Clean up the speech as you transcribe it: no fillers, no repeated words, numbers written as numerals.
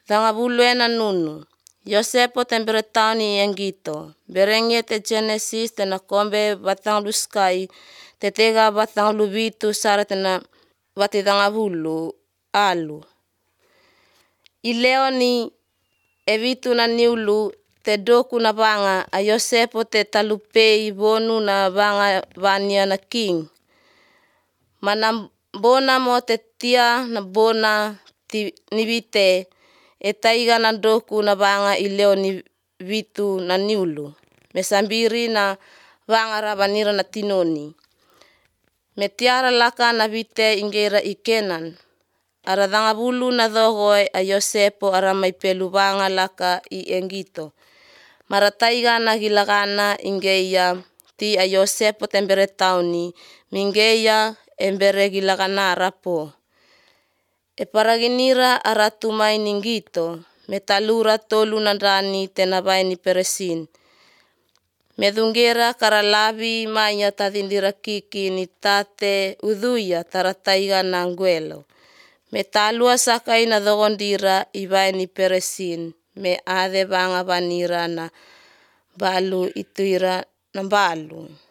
Dhangavuluena nunu. Yosepo tembere tauni Engito. Berenge te Genesis tena kombe batang luskai. Tetega batang lubitu sara tena bati dhangavulu alu. Ileo ni evitu na niulu te doku na banga a Yosepo te talupei bonu na banga vania na king. Mana bona mo te tia na bona nivite e taiga na doku na banga ileo ni vitu na niulu. Mesambiri na banga rabanira na tinoni. Me tiara laka na vite ingera ikenan. Ara dhangavulu na dhogoe a Yosepo ara maipelu banga laka I Engito. Mara taiga na gilagana ingeia ti a Yosepo tembere tauni. Mingeia embere gilagana rapo. E paraginira ara tumai ningito. Metalura tolu nandani tenabai ni peresin. Medungera karalavi maya tadindira kiki ni tate udhuya tarataiga na nguelo. Metalua sakai na dhogondira ibai ni peresin. Me ade banga vanira na balu ituira na balu.